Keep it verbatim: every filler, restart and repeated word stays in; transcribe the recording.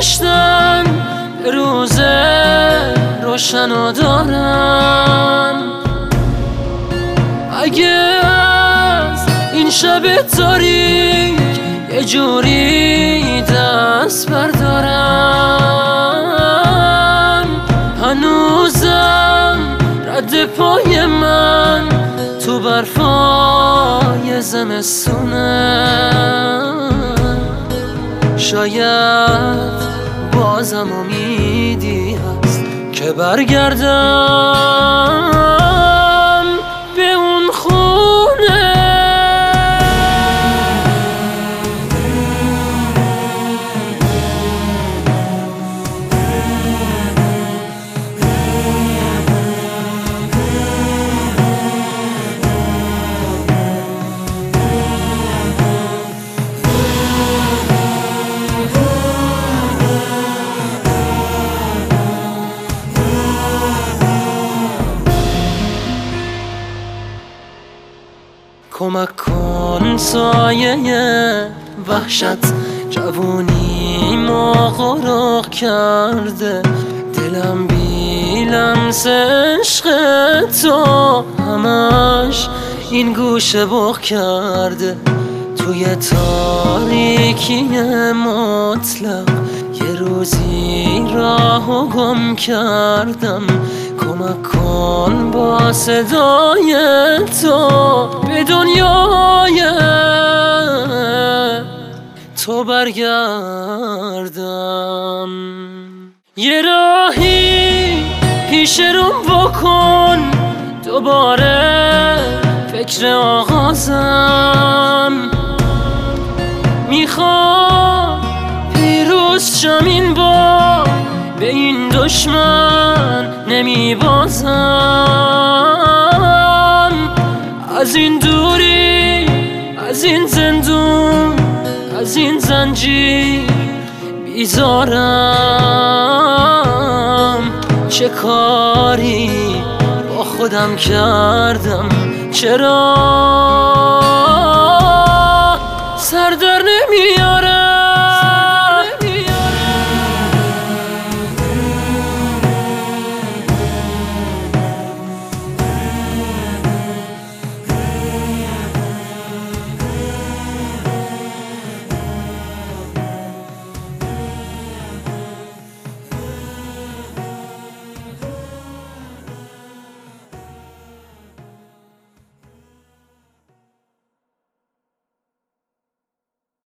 گذاشتن به روز روشن دارم. اگه از این شب تاریک یه جوری دست بردارم، هنوزم رد پای من تو برفای زمستونه. شاید بازم امیدی هست که برگردم به اون خونه. کمک کن سایه وحشت جوونی ما غرق کرده، دلم بی لمس عشق تو همش این گوشه بغ کرده. توی تاریکی مطلق یه روزی راهو گم کردم. کمک کن با صدای تو به دنیای تو برگردم. یه راهی پیش روم بکن دوباره فکر آغازم. میخوام پیروز شم این بار، به این دشمن نمیبازم. از این دوری، از این زندون، از این زنجیر بیزارم. چه کاری با خودم کردم، چرا سر در نمیارم.